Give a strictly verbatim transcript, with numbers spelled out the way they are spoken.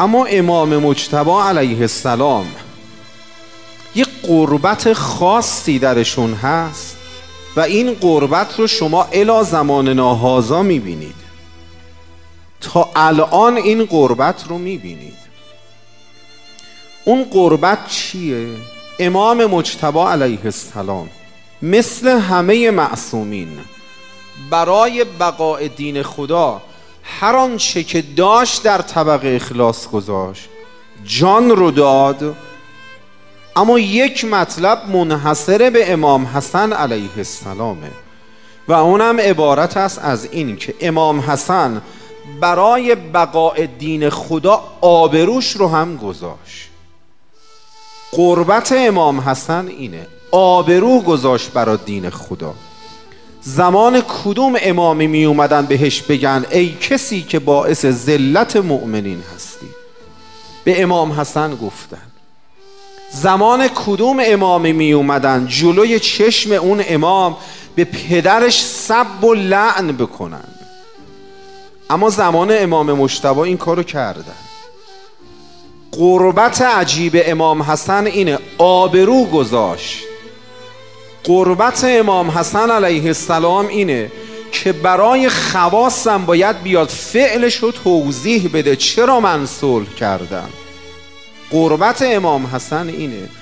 اما امام مجتبی علیه السلام یک قربت خاصی درشون هست و این قربت رو شما الی زماننا هذا میبینید، تا الان این قربت رو میبینید. اون قربت چیه؟ امام مجتبی علیه السلام مثل همه معصومین برای بقای دین خدا هر آنچه که داشت در طبق اخلاص گذاشت، جان رو داد. اما یک مطلب منحصر به امام حسن علیه السلامه و اونم عبارت است از این که امام حسن برای بقای دین خدا آبروش رو هم گذاشت. قربت امام حسن اینه، آبرو گذاشت برای دین خدا. زمان کدوم امامی می اومدن بهش بگن ای کسی که باعث ذلت مؤمنین هستی؟ به امام حسن گفتن. زمان کدوم امامی می اومدن جلوی چشم اون امام به پدرش سب و لعن بکنن؟ اما زمان امام مجتبی این کارو کردن. قربت عجیب امام حسن اینه، آبرو گذاشت. قربت امام حسن علیه السلام اینه که برای خواصم باید بیاد فعلش رو توضیح بده، چرا من صلح کردم. قربت امام حسن اینه